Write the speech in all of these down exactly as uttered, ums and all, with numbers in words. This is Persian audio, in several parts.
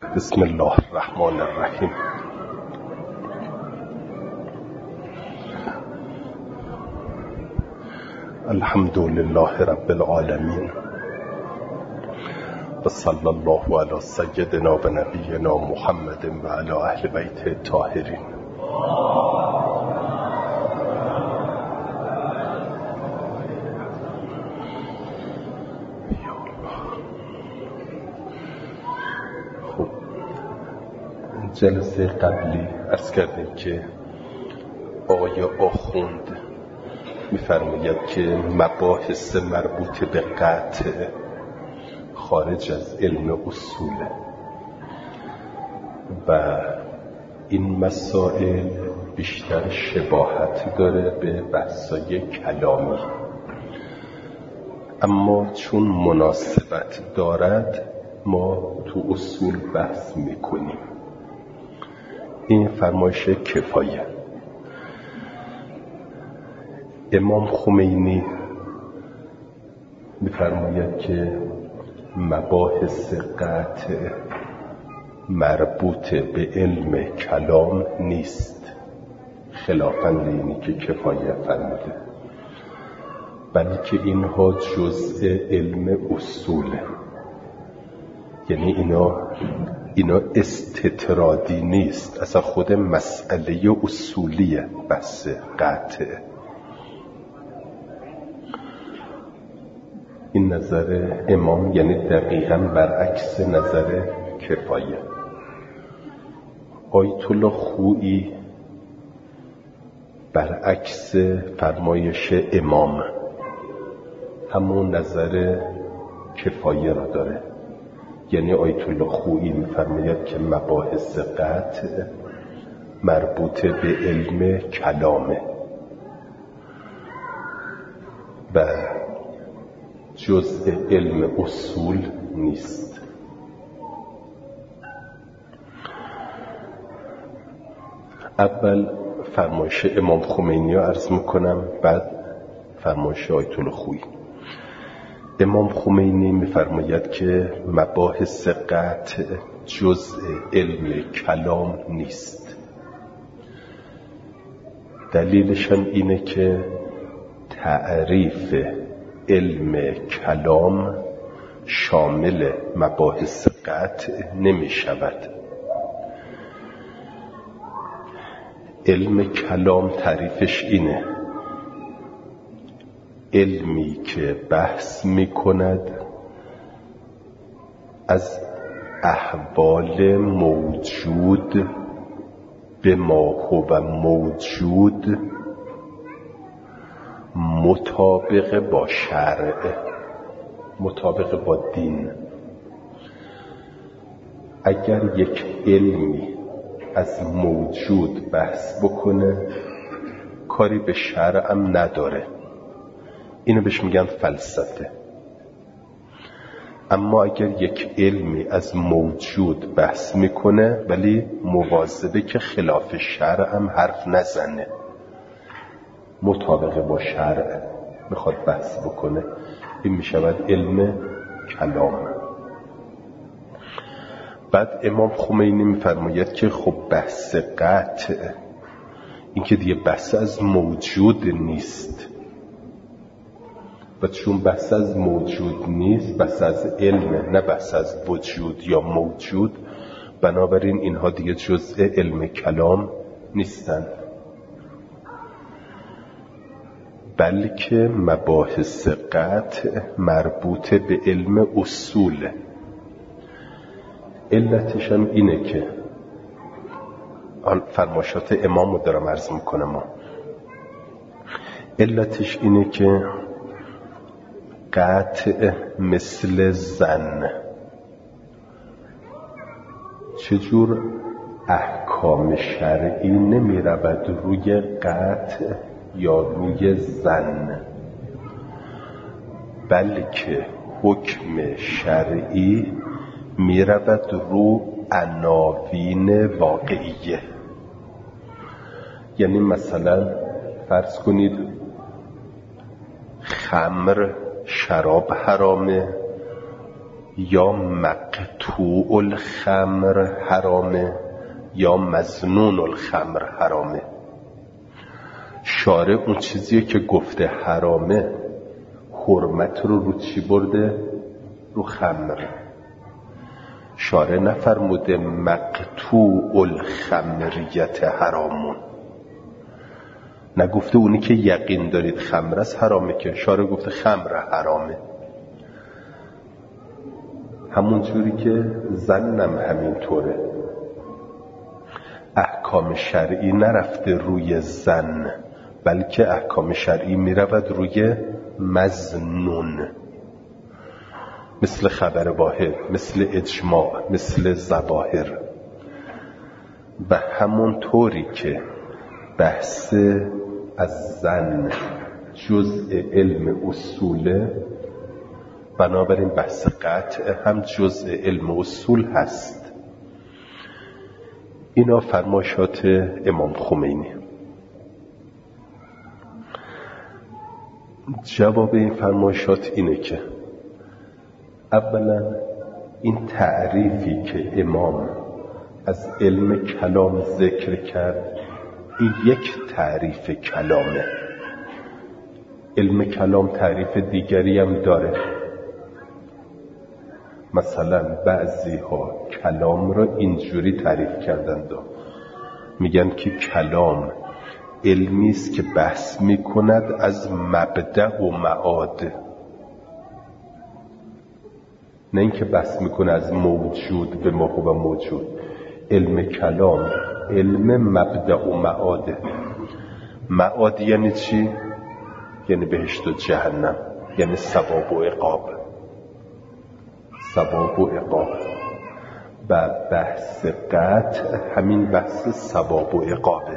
بسم الله الرحمن الرحیم. الحمد لله رب العالمین و صلی الله علی سیدنا و نبینا محمد و علی اهل بیت الطاهرین. جلسه قبلی عرض کردیم که آقای آخوند می‌فرماید که مباحث مربوط به قطع خارج از علم اصوله و این مسائل بیشتر شباهت داره به بحثای کلامی، اما چون مناسبت دارد ما تو اصول بحث میکنیم. این فرمایش کفایه. امام خمینی می‌فرماید که مباحث قطع مربوط به علم کلام نیست، خلافاً اینی که کفایه فرموده، بلکه اینها جزء علم اصوله. یعنی اینا اینا استطرادی نیست، اصلا خود مسئله اصولیه بحث قطع. این نظر امام یعنی دقیقاً برعکس نظر کفایه. آیت الله خویی برعکس فرمایش امام همون نظر کفایه را داره. یعنی آیت الله خویی می‌فرماید که مباحث قطع مربوط به علم کلامه و جزء علم اصول نیست. اول فرمایش امام خمینی رو عرض میکنم، بعد فرمایش آیت الله خویی. امام خمینی می‌فرماید که مباحث قطع جزء علم کلام نیست. دلیلش هم اینه که تعریف علم کلام شامل مباحث قطع نمی شود. علم کلام تعریفش اینه: علمی که بحث می کند از احوال موجود به ما هو موجود مطابق با شرع، مطابق با دین. اگر یک علمی از موجود بحث بکنه کاری به شرع هم نداره، اینو بهش میگن فلسفه. اما اگر یک علمی از موجود بحث میکنه ولی مواظبه که خلاف شرع هم حرف نزنه، مطابق با شرع میخواد بحث بکنه، این میشود علم کلام. بعد امام خمینی میفرماید که خب بحث قطع این که دیگه بحث از موجود نیست، و چون بحث از موجود نیست، بحث از علم، نه بحث از وجود یا موجود، بنابراین اینها دیگه جزء علم کلام نیستند، بلکه مباحث قطع مربوط به علم اصوله. علتش هم اینه که فرمایشات امام رو دارم عرض میکنم. علتش اینه که قطع مثل زن چجور احکام شرعی نمی رود روی قطع یا روی زن، بلکه حکم شرعی می رود رو عناوین واقعیه. یعنی مثلا فرض کنید خمر شراب حرامه یا مقتول مقطوع الخمر حرامه یا مظنون الخمر حرامه. شارع اون چیزیه که گفته حرامه حرمت رو رو چی برده؟ رو خمر. شارع نفرموده مقطوع الخمریت حرامون، نگفته اونی که یقین دارید خمر است حرامه، که شارع گفته خمر حرامه. همون جوری که زنم همین طوره، احکام شرعی نرفته روی زن، بلکه احکام شرعی میرود روی مظنون، مثل خبر واحد، مثل اجماع، مثل ظواهر. و همون طوری که بحث از زن جزء علم اصوله، بنابراین بحث قطع هم جزء علم اصول هست. اینا فرمایشات امام خمینی. جواب این فرمایشات اینه که اولا این تعریفی که امام از علم کلام ذکر کرد، این یک تعریف کلامه. علم کلام تعریف دیگری هم داره. مثلا بعضی ها کلام را اینجوری تعریف کردند، میگن که کلام علمی است که بحث میکند از مبدأ و معاد، نه اینکه بحث میکنه از موجود به ما و موجود. علم کلام علم مبدأ و معاده. معاد یعنی چی؟ یعنی بهشت و جهنم، یعنی ثواب و عقاب. ثواب و عقاب و بحث قطع همین بحث ثواب و عقابه.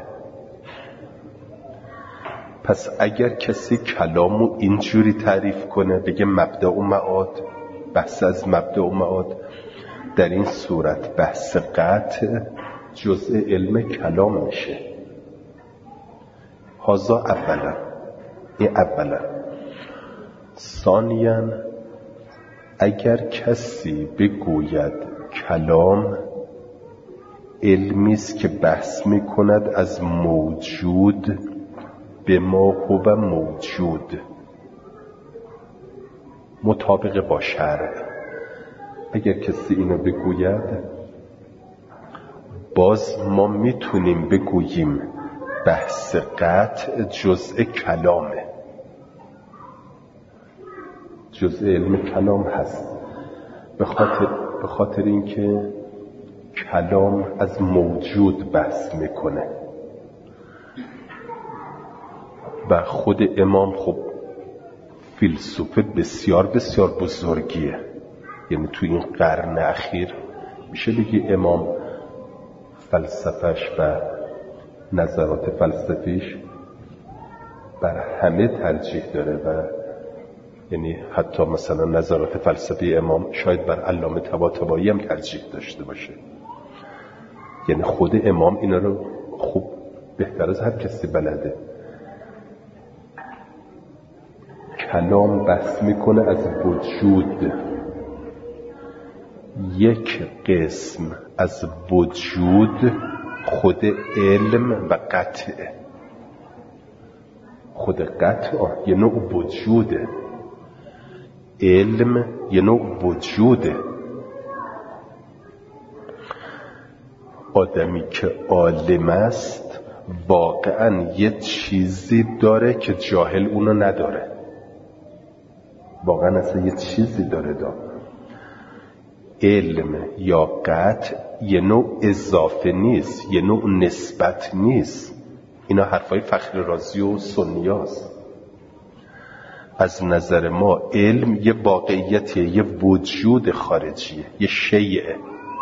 پس اگر کسی کلامو اینجوری تعریف کنه، بگه مبدأ و معاد، بحث از مبدأ و معاد، در این صورت بحث قطع جزء علم کلام میشه. هذا اولا، این اولا. ثانیاً اگر کسی بگوید کلام علمی است که بحث میکند از موجود به ما هو موجود، مطابق با شرع، اگر کسی اینو بگوید، باز ما میتونیم بگوییم بحث قطع جزء کلامه، جزء علم کلام هست. به خاطر به خاطر اینکه کلام از موجود بحث میکنه و خود امام خب فیلسوف بسیار بسیار بزرگیه. یعنی تو این قرن اخیر میشه بگی امام فلسفهش و نظرات فلسفیش بر همه ترجیح داره و یعنی حتی مثلا نظرات فلسفی امام شاید بر علامه طباطبایی هم ترجیح داشته باشه. یعنی خود امام اینا رو خوب بهتر از هر کسی بلده. کلام بحث میکنه از وجود، یک قسم از وجود خود علم و قطعه. خود قطع یه نوع وجوده، علم یه نوع وجوده. آدمی که عالم است واقعا یه چیزی داره که جاهل اونو نداره. واقعا اصلا یه چیزی داره داره. علم یا قطع یه نوع اضافه نیست، یه نوع نسبت نیست. اینا حرفای فخر رازی و سنیاست. از نظر ما علم یه واقعیتیه، یه وجود خارجیه، یه شیعه.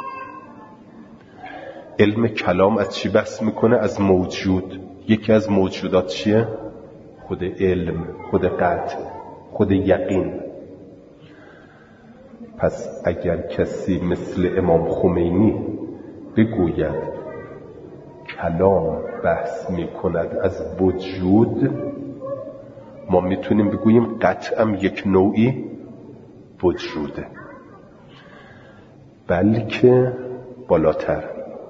علم کلام از چی بحث میکنه؟ از موجود. یکی از موجودات چیه؟ خود علم، خود قطع، خود یقین. پس اگر کسی مثل امام خمینی بگوید کلام بحث میکند از وجود، ما میتونیم بگوییم قطعا یک نوعی وجوده. بلکه بالاتر.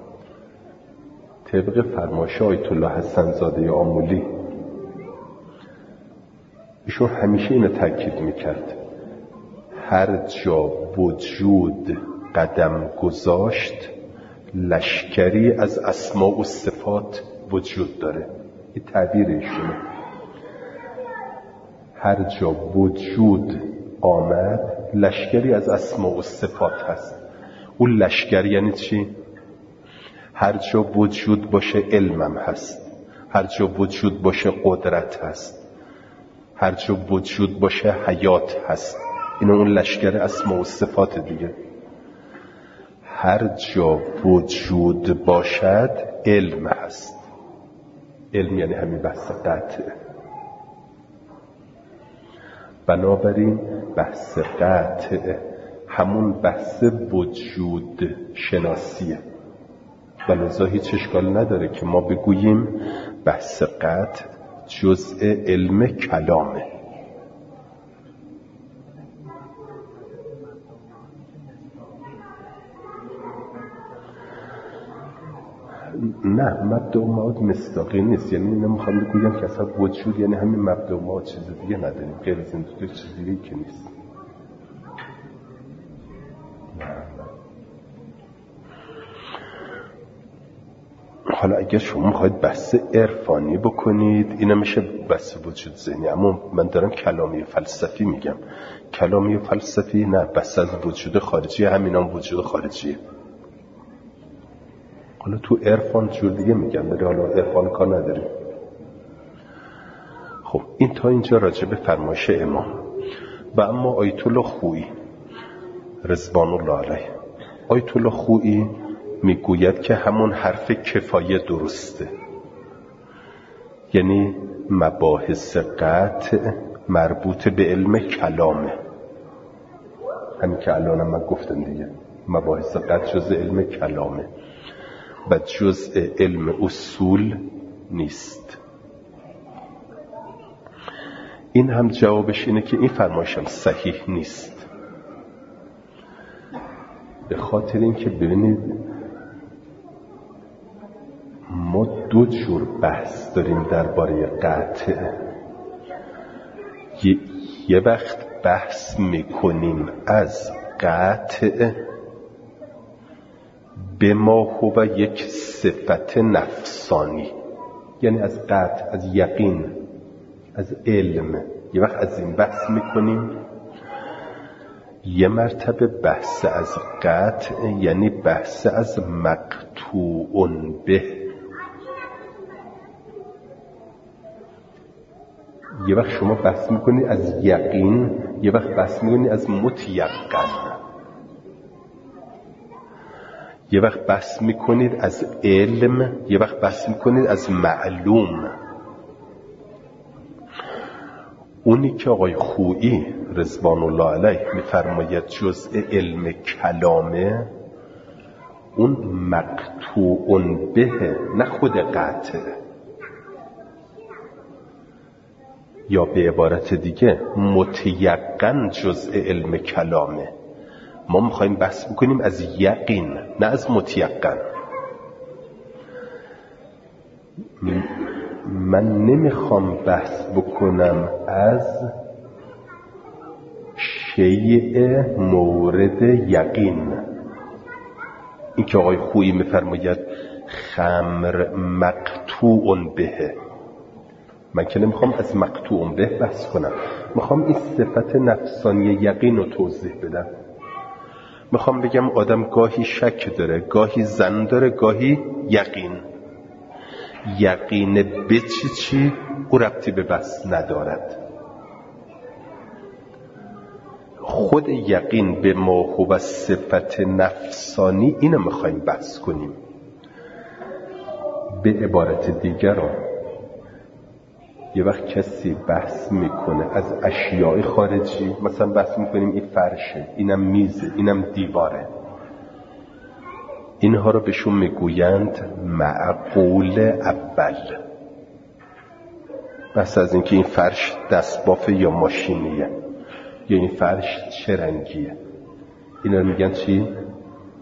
طبق فرمایش آیت الله حسن زاده آمولی، ایشون همیشه اینو تاکید میکرد، هر جا وجود قدم گذاشت لشکری از اسماء و صفات وجود داره. این تعبیر ایشونه. هر جا وجود آمد لشکری از اسماء و صفات هست. اون لشکر یعنی چی؟ هر جا وجود باشه علمم هست، هر جا وجود باشه قدرت هست، هر جا وجود باشه حیات هست. این اون لشکر اسماء و صفات دیگه. هر جا وجود باشد علم هست. علم یعنی همین بحث قطعه. بنابراین بحث قطعه همون بحث وجود شناسیه و لذا هیچ اشکال نداره که ما بگوییم بحث قطع جزء علم کلامه. نه، مبدأ و معاد مصداقی نیست. یعنی نمیخوام بگویم که اصلا وجود یعنی همین مبدأ و معاد، چیز دیگه نداریم غیر از این دو چیز دیگه که نیست. حالا اگر شما میخواید بحث عرفانی بکنید اینا میشه بحث وجود ذهنی، اما من دارم کلامی فلسفی میگم. کلامی فلسفی نه، بحث از وجود خارجی، همین هم وجود خارجیه. حالا تو عرفان جور دیگه میگم، ولی حالا عرفان کار نداریم. خب این تا اینجا راجع به فرمایش امام. و اما آیت الله خویی رضوان الله علیه، آیت الله خویی میگوید که همون حرف کفایه درسته، یعنی مباحث قطع مربوط به علم کلامه. همین که الان من گفتم دیگه، مباحث قطع جزء علم کلامه و جزء علم اصول نیست. این هم جوابش اینه که این فرمایشم صحیح نیست، به خاطر اینکه ببینید ما دو جور بحث داریم درباره قطع. یه،, یه وقت بحث میکنیم از قطع به ما هو یک صفت نفسانی، یعنی از قطع، از یقین، از علم. یه وقت از این بحث میکنیم. یه مرتبه بحث از قطع یعنی بحث از مقطوع به. یه وقت شما بحث میکنید از یقین، یه وقت بحث میکنید از متیقن. یه وقت بحث میکنید از علم، یه وقت بحث میکنید از معلوم. اونی که آقای خویی رضوان الله علیه میفرماید جزء علم کلامه، اون مقطوع به، نه خود قطع. یا به عبارت دیگه متیقن جزء علم کلامه. ما میخوایم بحث بکنیم از یقین، نه از متیقن. من نمیخوام بحث بکنم از شیء مورد یقین. این که آقای خویی میفرماید خمر مقطوع به، من که نمیخوام از مقطوع به بحث کنم، میخوام این صفت نفسانی یقین رو توضیح بدم. میخوام بگم آدم گاهی شک داره، گاهی ظن داره، گاهی یقین. یقین به چی چی او ربطی به بحث ندارد. خود یقین به ما هو صفت نفسانی، اینو میخوایم بحث کنیم. به عبارت دیگر یه وقت کسی بحث میکنه از اشیاء خارجی، مثلا بحث میکنیم این فرشه، اینم میزه، اینم دیواره، اینها رو بهشون میگویند معقول اول. بس از اینکه این فرش دستبافه یا ماشینیه، یا این فرش چه رنگیه، اینا رو میگن چی؟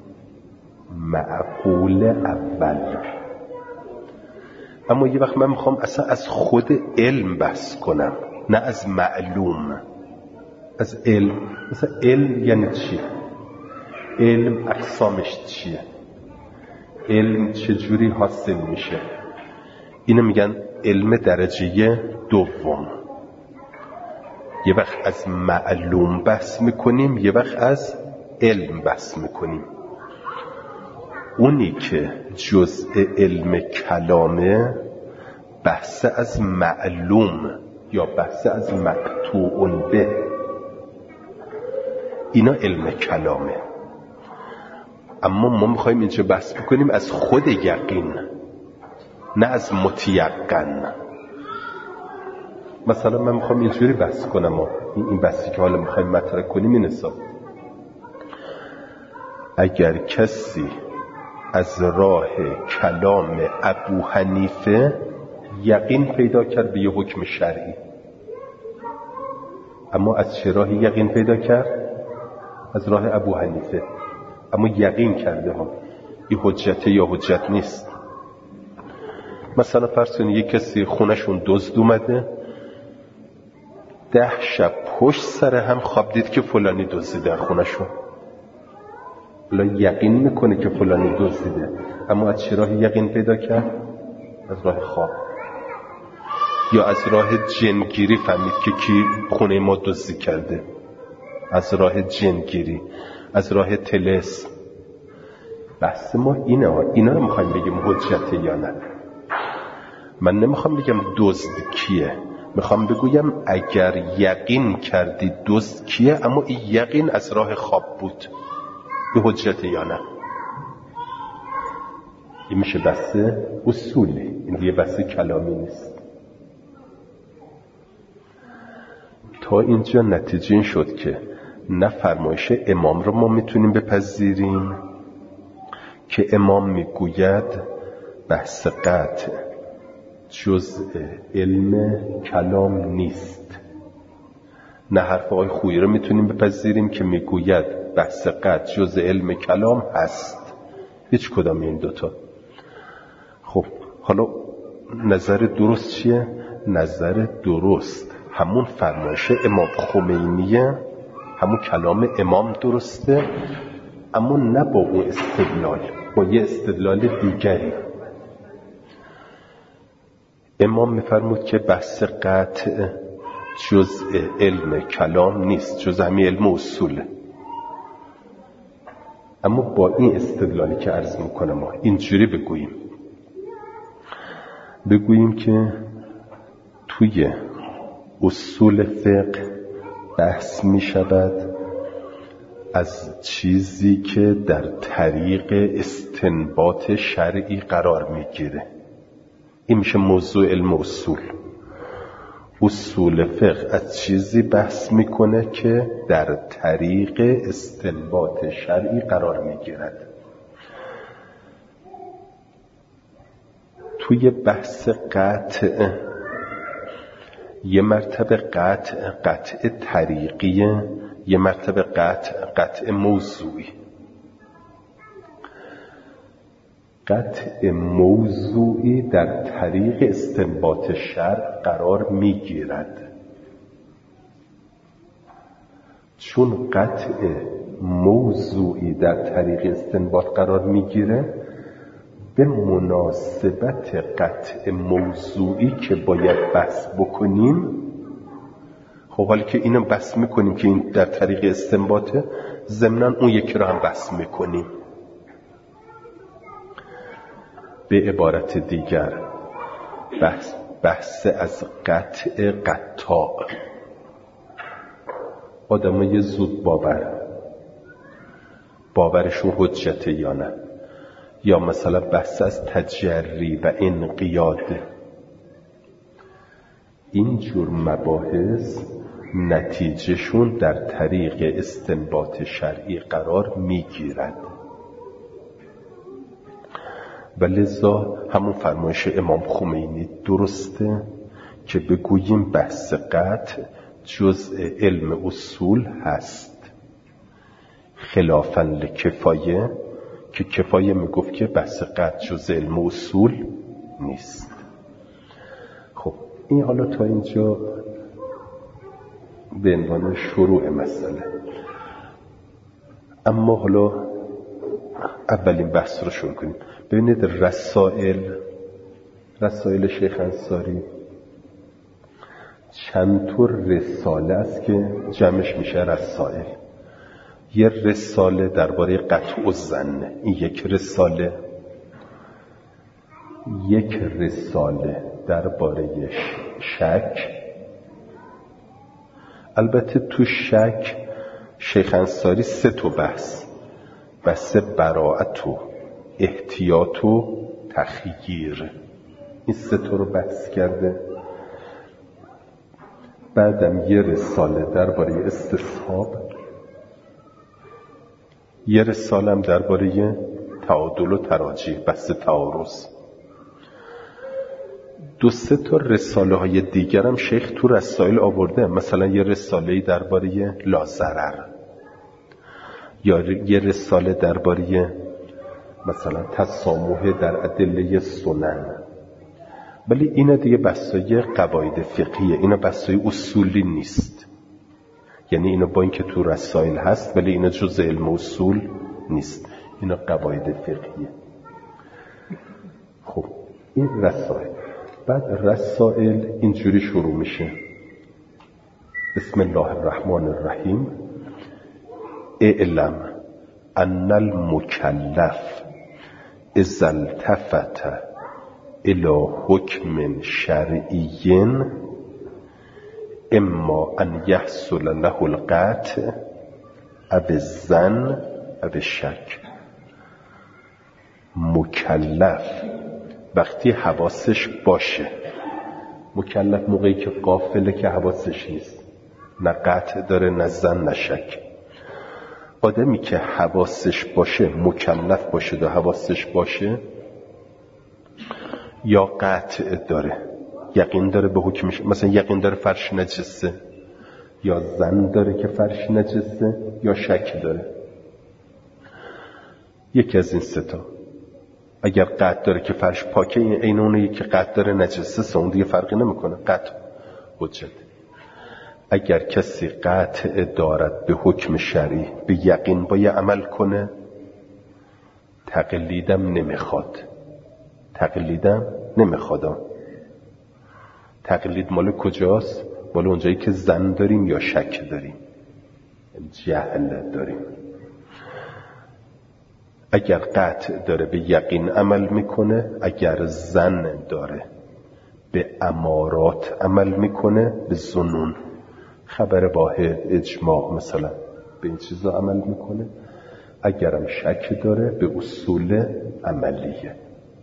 معقول اول. اما یه وقت من میخوام اصلا از خود علم بحث کنم، نه از معلوم. از علم، مثلا علم یعنی چی؟ علم اقسامش چیه؟ علم چجوری حاصل میشه؟ اینو میگن علم درجه دوم. یه وقت از معلوم بحث میکنیم، یه وقت از علم بحث میکنیم. اونی که جزء علم کلامه بحث از معلوم یا بحث از مقطوع به، اینا علم کلامه. اما ما میخوایم اینجا بحث بکنیم از خود یقین، نه از متیقن. مثلا من میخوام اینجوری بحث کنم، این بحثی که حالا میخوایم مطرح کنیم این حساب: اگر کسی از راه کلام ابو حنیفه یقین پیدا کرد به یه حکم شرعی، اما از چه راهی یقین پیدا کرد؟ از راه ابو حنیفه، اما یقین کرده ها، این حجته یا حجت نیست. مثلا فرض کنید یک کسی خونشون دزد اومده، ده شب پشت سر هم خواب دید که فلانی دزدیده در خونشون، حالا یقین میکنه که فلانی دزدیده، اما از چه راهی یقین پیدا کرد؟ از راه خواب. یا از راه جنگیری فهمید که کی خونه ما دزدی کرده، از راه جنگیری، از راه طلسم. بحث ما اینه ها. اینا رو میخوایم بگیم حجته یا نه. من نمیخوام بگم دزد کیه، میخوام بگویم اگر یقین کردی دزد کیه، اما این یقین از راه خواب بود، به حجته یا نه. این میشه بحث اصولی، این دیگه بحث کلامی نیست. تا اینجا نتیجه این شد که نه فرمایش امام رو ما میتونیم بپذیریم که امام میگوید بحث قطع جزء علم کلام نیست، نه حرف آقای خویی رو میتونیم بپذیریم که میگوید بحث قطع جزء علم کلام هست. هیچ کدام این دوتا. خب حالا نظر درست چیه؟ نظر درست همون فرمایش امام خمینیه، همون کلام امام درسته، اما نه با اون استدلال، با یه استدلال دیگری. امام میفرمود که بحث قطع جزء علم کلام نیست، جزء همین علم اصوله. اما با این استدلالی که عرض میکنم ما اینجوری بگوییم بگوییم که توی اصول فقه بحث می شود از چیزی که در طریق استنباط شرعی قرار می گیره. این میشه موضوع علم اصول. اصول فقه از چیزی بحث میکنه که در طریق استنباط شرعی قرار میگیرد. توی بحث قطع یه مرتبه قطع قطع طریقیه، یه مرتبه قطع قطع موضوعی. قطع موضوعی در طریق استنباط شرع قرار میگیرد، چون قطع موضوعی در طریق استنباط قرار میگیره، به مناسبت قطع موضوعی که باید بحث بکنیم، خب حالی که اینو بحث میکنیم که این در طریق استنباطه، ضمناً اون یکی رو هم بحث میکنیم. به عبارت دیگر بحث, بحث از قطع قطاع. آدمای زود باور، باورشون حجته یا نه، یا مثلا بحث از تجری و انقیاد. این جور مباحث نتیجهشون در طریق استنباط شرعی قرار میگیرد و لذا همون فرمایش امام خمینی درسته که بگوییم بحث قطع جزء علم اصول هست، خلافاً لکفایه که کفایه میگفت که بحث قطع جز علم و اصول نیست. خب این حالا تا اینجا به عنوان شروع مسئله. اما حالا اولین بحث رو شروع کنیم. ببینید رسائل رسائل شیخ انصاری چند طور رساله است که جمعش میشه رسائل. یه رساله درباره قطع الظن، این یک رساله. یک رساله درباره شک. البته تو شک شیخ انصاری سه تا بحث، بحث براءت و احتیاط و تخییر، این سه تا رو بحث کرده. بعدم یه رساله درباره استصحاب، یه رساله هم درباره تعادل و تراجیح، بحث تعارض. دو سه تا رساله های دیگر هم شیخ تو رسائل آورده، مثلا یه رساله درباره لاضرر، یا یه رساله درباره مثلا تسامح در ادله سنن. ولی اینا دیگه بحثای قواعد فقهیه، اینا بحثای اصولی نیست. یعنی اینا با اینکه تو رسائل هست ولی اینا جز علم و اصول نیست، اینا قواعد فقهیه. خب این رسائل. بعد رسائل اینجوری شروع میشه: بسم الله الرحمن الرحیم، اعلم ان المکلف اذا التفت الى حکم شرعی اما ان یحصل له القطع او الظن او الشک. مکلف وقتی حواسش باشه، مکلف موقعی که غافله که حواسش نیست، نه قطع داره نه ظن نه شک. آدمی که حواسش باشه، مکلف باشه و حواسش باشه، یا قطع داره، یقین داره به حکمش، مثلا یقین داره فرش نجسه، یا ظن داره که فرش نجسه، یا شک داره. یکی از این سه تا. اگر قطع داره که فرش پاکه، این اونه که قطع داره نجسه، اون دیگه فرقی نمیکنه، قطع حجت. اگر کسی قطع دارد به حکم شرعی، به یقین باید عمل کنه، تقلیدم نمیخواد. تقلیدم نمیخواد. تقلید مال کجاست؟ مال اونجایی که ظن داریم یا شک داریم، جهل داریم. اگر قطع داره به یقین عمل میکنه، اگر ظن داره به امارات عمل میکنه، به ظنون، خبر واحد، اجماع مثلا، به این چیزا عمل میکنه. اگرم شک داره به اصول عملیه.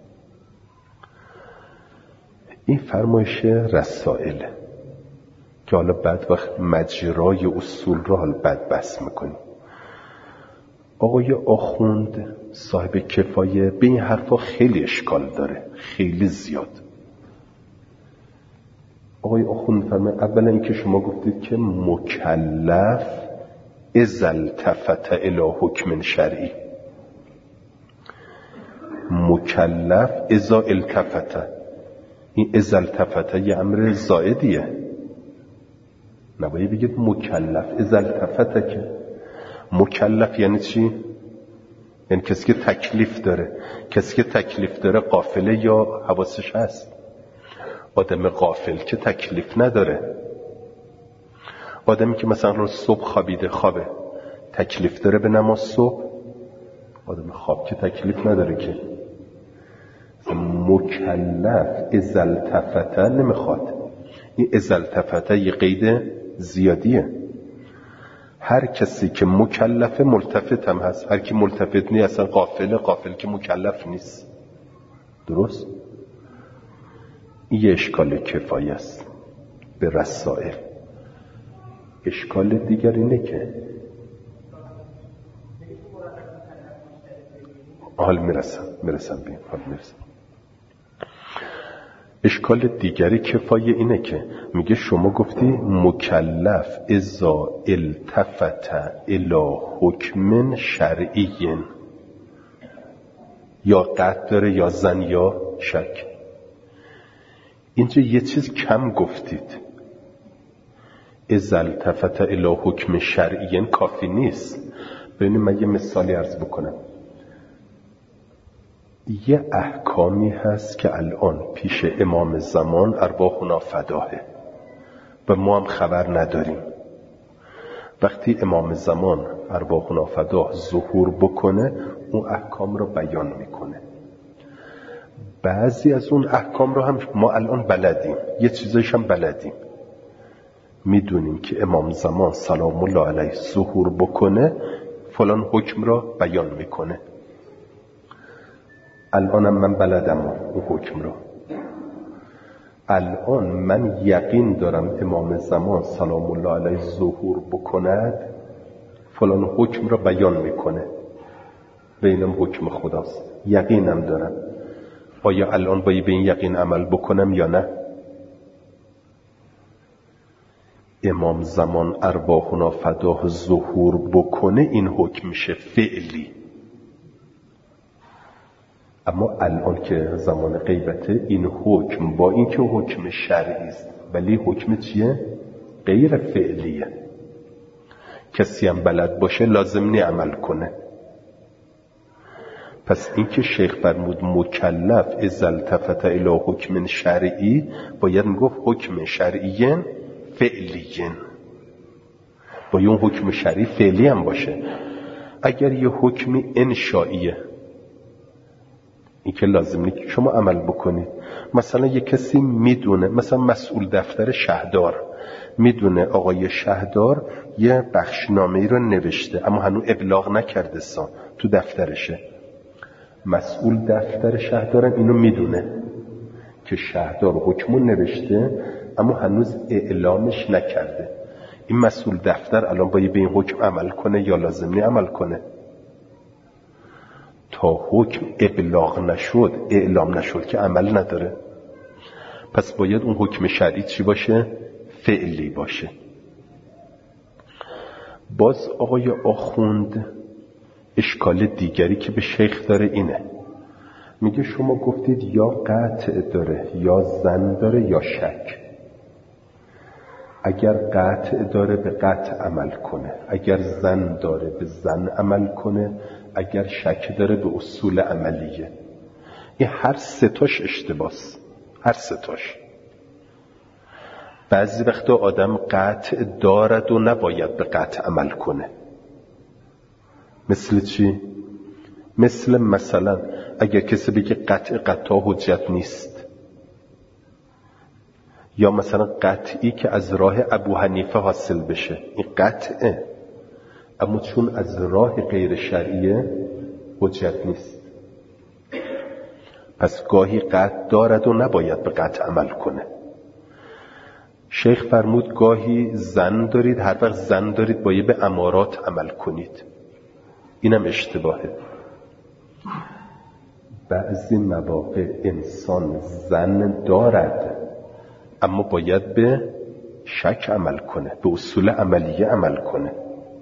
این فرمایش رسائل که حالا بعد وقت مجرای اصول رو حالا بعد بحث میکنیم. آقای آخوند صاحب کفایه به این حرفا خیلی اشکال داره، خیلی زیاد. آقای آخوند فرمایه اولا این که شما گفتید که مکلف اذا التفت الی حکم شرعی، مکلف اذا التفت، این اذا التفت یه امر زائدیه، نباید بگید مکلف اذا التفت. که مکلف یعنی چی؟ یعنی کسی که تکلیف داره. کسی که تکلیف داره غافله یا حواسش هست؟ آدم غافل که تکلیف نداره. آدمی که مثلا رو صبح خوابیده، خوابه، تکلیف داره به نماز صبح؟ آدم خواب که تکلیف نداره که. مکلف اذا التفت نمیخواد. این اذا التفت یه قید زیادیه. هر کسی که مکلف ملتفت هم هست. هر کی ملتفت نیست اصلا غافله، غافل که مکلف نیست. درست؟ این یه اشکال کفایه است به رسائل. اشکال دیگر اینه که حال میرسم میرسم بیم حال میرسم اشکال دیگری کفایه اینه که میگه شما گفتی مکلف اذا التفت الی حکم شرعی. یا قطع داره یا زن یا شک. اینجا یه چیز کم گفتید. اذا التفت الی حکم شرعی کافی نیست. ببینید من یه مثالی عرض بکنم. یه احکامی هست که الان پیش امام زمان ارواحنا فداهه و ما هم خبر نداریم. وقتی امام زمان ارواحنا فداه ظهور بکنه اون احکام رو بیان میکنه. بعضی از اون احکام رو هم ما الان بلدیم، یه چیزایش هم بلدیم، میدونیم که امام زمان سلام الله علیه ظهور بکنه فلان حکم را بیان میکنه. الانم من بلدم اون حکم را. الان من یقین دارم امام زمان سلام الله علیه ظهور بکند فلان حکم را بیان میکنه و اینم حکم خداست. یقینم دارم. آیا الان باید به این یقین عمل بکنم یا نه؟ امام زمان ارواحنا فداه ظهور بکنه این حکم میشه فعلی. اما الان که زمان غیبته این حکم با این که حکم شرعی است ولی حکم چیه؟ غیر فعلیه. کسی هم بلد باشه لازم نی عمل کنه. پس این که شیخ فرمود مکلف اذا التفت الی حکم شرعی باید میگفت حکم شرعی فعلی، باید اون حکم شرعی فعلی هم باشه. اگر یه حکمی انشائیه این که لازم نیست شما عمل بکنید. مثلا یه کسی میدونه، مثلا مسئول دفتر شهردار میدونه آقای شهردار یه بخشنامه‌ای رو نوشته اما هنوز ابلاغ نکرده سان تو دفترشه. مسئول دفتر شهردار اینو میدونه که شهردار حکمو نوشته اما هنوز اعلامش نکرده. این مسئول دفتر الان باید به این حکم عمل کنه یا لازم نیست عمل کنه؟ تا حکم ابلاغ نشد، اعلام نشد که عمل نداره. پس باید اون حکم شرعی چی باشه؟ فعلی باشه. باز آقای آخوند اشکال دیگری که به شیخ داره اینه، میگه شما گفتید یا قطع داره یا زن داره یا شک. اگر قطع داره به قطع عمل کنه، اگر زن داره به زن عمل کنه، اگر شک داره به اصول عملیه. این هر ستاش اشتباس، هر ستاش. بعضی وقتا آدم قطع دارد و نباید به قطع عمل کنه. مثل چی؟ مثل مثلا اگر کسی بگه قطع قطع حجت نیست، یا مثلا قطعی که از راه ابو حنیفه حاصل بشه، این قطعه اما چون از راه غیر شرعیه حجت نیست. پس گاهی قطع دارد و نباید به قطع عمل کنه. شیخ فرمود گاهی زن دارید، هر وقت زن دارید باید به امارات عمل کنید. اینم اشتباهه. بعضی مواقع انسان زن دارد اما باید به شک عمل کنه، به اصول عملیه عمل کنه.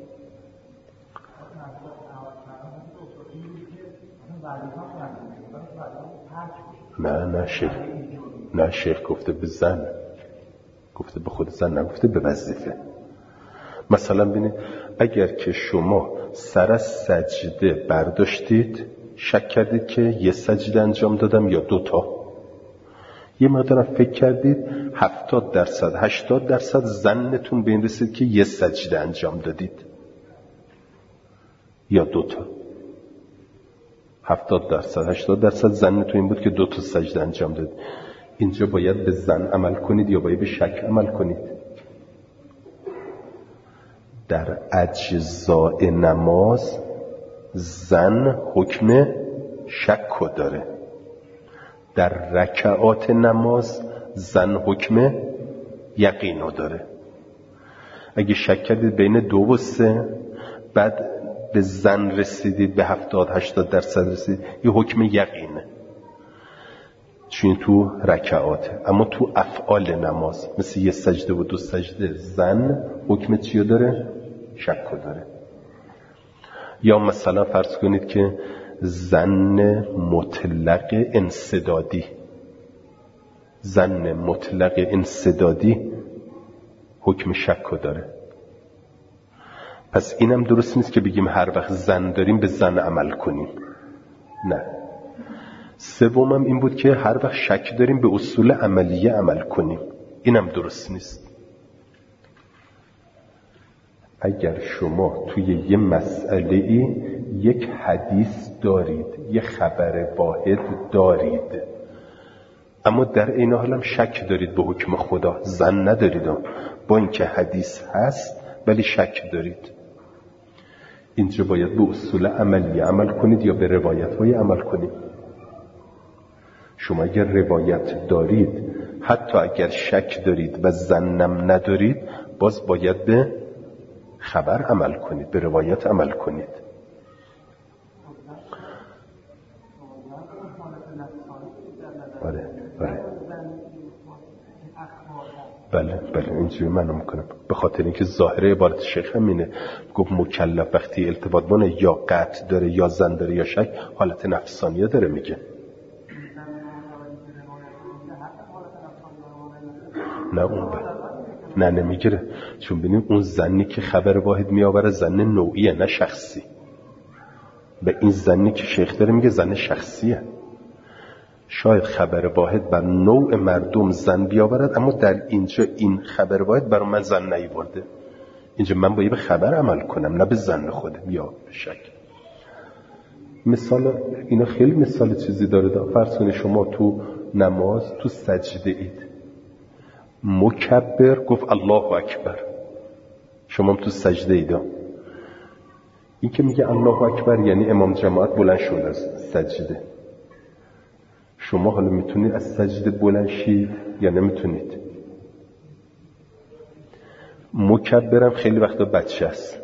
نه نه شیخ نه شیخ گفته به زن، گفته به خود زن، نگفته به وظیفه. مثلا ببینید اگر که شما سر از سجده برداشتید شک کردید که یه سجده انجام دادم یا دوتا، یه مقدار فکر کردید هفتاد درصد هشتاد درصد زنتون به این رسید که یه سجده انجام دادید یا دوتا. هفتاد درصد هشتاد درصد زنتون این بود که دوتا سجده انجام دادید. اینجا باید به زن عمل کنید یا باید به شک عمل کنید؟ در اجزاء نماز زن حکم شک داره، در رکعات نماز زن حکم یقین داره. اگه شک کردید بین دو و سه بعد به زن رسیدید به هفتاد هشتاد درصد رسیدید، یه حکم یقینه چون تو رکعاته. اما تو افعال نماز مثل یه سجده و دو سجده زن حکم چیو داره؟ شک داره. یا مثلا فرض کنید که ظن مطلق انسدادی. ظن مطلق انسدادی حکم شک داره. پس اینم درست نیست که بگیم هر وقت ظن داریم به ظن عمل کنیم. نه. سومم این بود که هر وقت شک داریم به اصول عملیه عمل کنیم. اینم درست نیست. اگر شما توی یه مسئله ای یک حدیث دارید، یه خبر واحد دارید، اما در این حال هم شک دارید به حکم خدا، ظن ندارید، با اینکه حدیث هست ولی شک دارید، اینجا باید به اصول عملی عمل کنید یا به روایت های عمل کنید. شما اگر روایت دارید، حتی اگر شک دارید و ظنم ندارید، باز باید به خبر عمل کنید، به روایت عمل کنید. آره آره بله بله اینجوری منو میکنم، به خاطر اینکه ظاهره عبارت شیخ همینه. گفت مکلف وقتی ارتباط بانه یا قطع داره یا ظن داره یا شک، حالت نفسانیه داره میگه. نه اون بله. نه نمیگیره، چون ببینیم اون ظنی که خبر واحد میآوره ظن نوعیه نه شخصی. به این ظنی که شیخ داره میگه ظن شخصیه. شاید خبر واحد بر نوع مردم ظن بیاورد، اما در اینجا این خبر واحد برای من ظن نیاورده. اینجا من باید به خبر عمل کنم نه به ظن خودم یا به شک. مثال اینا خیلی مثال چیزی داره. فرض کنید شما تو نماز تو سجده اید، مکبر گفت الله اکبر، شما تو سجده اید. این که میگه الله اکبر یعنی امام جماعت بلند شد از سجده. شما حالا میتونید از سجده بلند شید یا نمیتونید؟ مکبرم خیلی وقتا بچه است.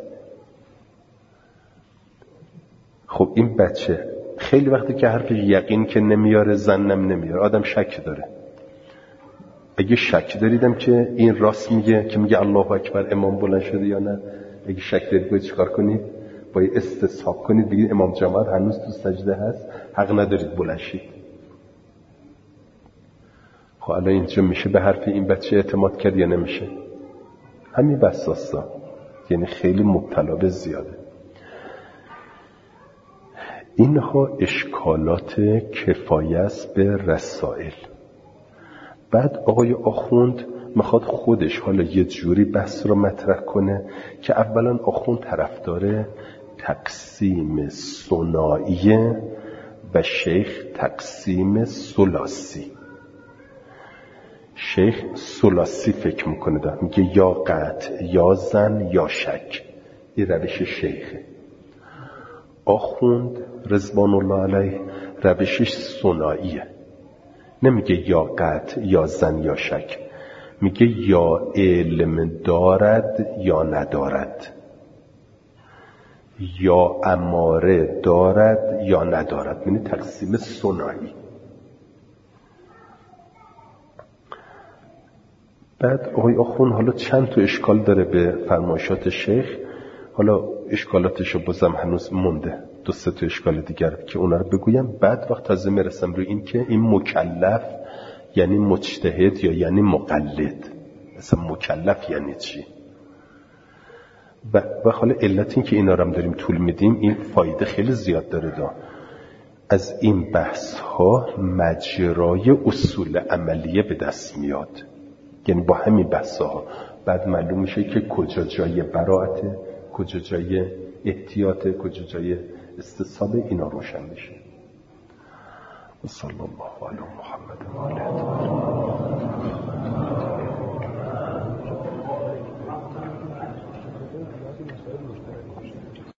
خب این بچه خیلی وقتی که حرف یقین که نمیاره، ظنم نمیاره، آدم شک داره. اگه شک داریدم که این راست میگه که میگه الله اکبر امام بلند شده یا نه، اگه شک دارید باید چیکار کنید؟ باید استصحاب کنید، بگید امام جماعت هنوز تو سجده هست، حق ندارید بلند شید. خب الان اینجا میشه به حرف این بچه اعتماد کرد یا نمیشه؟ همین بساسا، یعنی خیلی مبتلا به زیاده. اینها اشکالات کفایه است به رسائل. بعد آقای آخوند میخواد خودش حالا یه جوری بحث رو مطرح کنه که اولا آخوند طرفدار تقسیم ثنائیه و شیخ تقسیم ثلاثی. شیخ ثلاثی فکر میکنه، داره میگه یا قطع یا ظن یا شک. این روش شیخه. آخوند رضوان الله علیه روشش ثنائیه، نمیگه یا قطع یا ظن یا شک، میگه یا علم دارد یا ندارد، یا اماره دارد یا ندارد. یعنی تقسیم ثنایی. بعد آقای آخوند حالا چند تا اشکال داره به فرمایشات شیخ. حالا اشکالاتشو بازم هنوز مونده، دو سه تا اشکال دیگر که اونا رو بگویم. بعد وقت تازه میرسم روی این که این مکلف یعنی مجتهد یا یعنی مقلد. مثلا مکلف یعنی چی؟ و و حالا علت این که اینا رو هم داریم طول میدیم، این فایده خیلی زیاد داره. دا از این بحث ها مجرای اصول عملیه به دست میاد. یعنی با همین بحث ها بعد معلوم میشه که کجا جای براعته، کجا جای احتیاطه، کجا جای استصحاب. اینا روشن میشه. و صلی الله علی محمد و آله.